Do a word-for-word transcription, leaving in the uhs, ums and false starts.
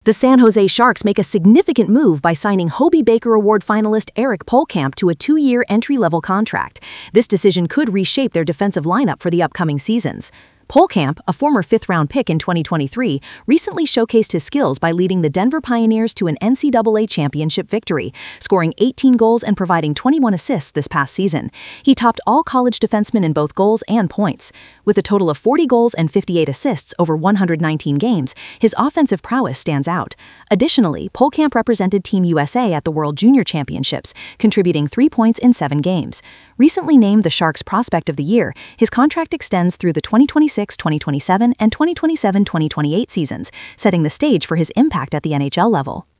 The San Jose Sharks make a significant move by signing Hobey Baker Award finalist Erik Polkamp to a two-year entry-level contract. This decision could reshape their defensive lineup for the upcoming seasons. Polkamp, a former fifth-round pick in twenty twenty-three, recently showcased his skills by leading the Denver Pioneers to an N C double A championship victory, scoring eighteen goals and providing twenty-one assists this past season. He topped all college defensemen in both goals and points. With a total of forty goals and fifty-eight assists over one hundred nineteen games, his offensive prowess stands out. Additionally, Polkamp represented Team U S A at the World Junior Championships, contributing three points in seven games. Recently named the Sharks Prospect of the Year, his contract extends through the twenty twenty-six twenty twenty-seven and twenty twenty-seven twenty twenty-eight seasons, setting the stage for his impact at the N H L level.